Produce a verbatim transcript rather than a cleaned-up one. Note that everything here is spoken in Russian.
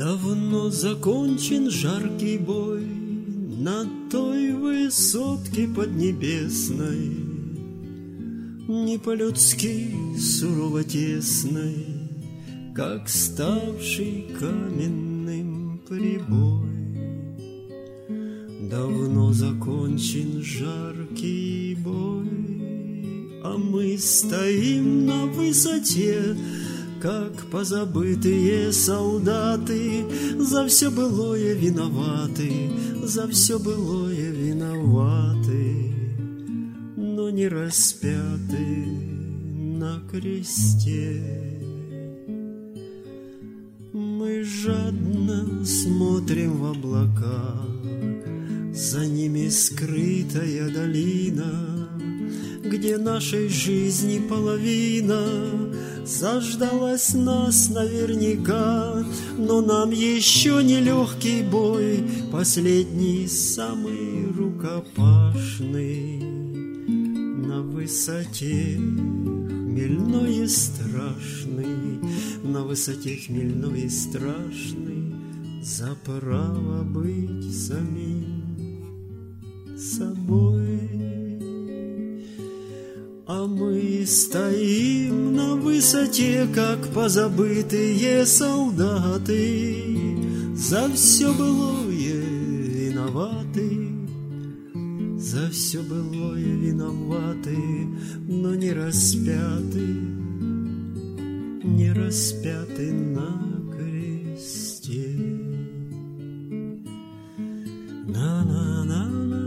Давно закончен жаркий бой на той высотке поднебесной, не по-людски сурово тесной, как ставший каменным прибой. Давно закончен жаркий бой, а мы стоим на высоте, как позабытые солдаты, за все былое виноваты, за все былое виноваты, но не распяты на кресте. Мы жадно смотрим в облака, за ними скрытая долина, где нашей жизни половина заждалась нас наверняка, но нам еще не легкий бой, последний, самый рукопашный. На высоте хмельной и страшный, на высоте хмельной и страшный, за право быть самим собой. А мы стоим на высоте, как позабытые солдаты, за все былое виноваты, за все былое виноваты, но не распяты, не распяты на кресте. На-на-на-на.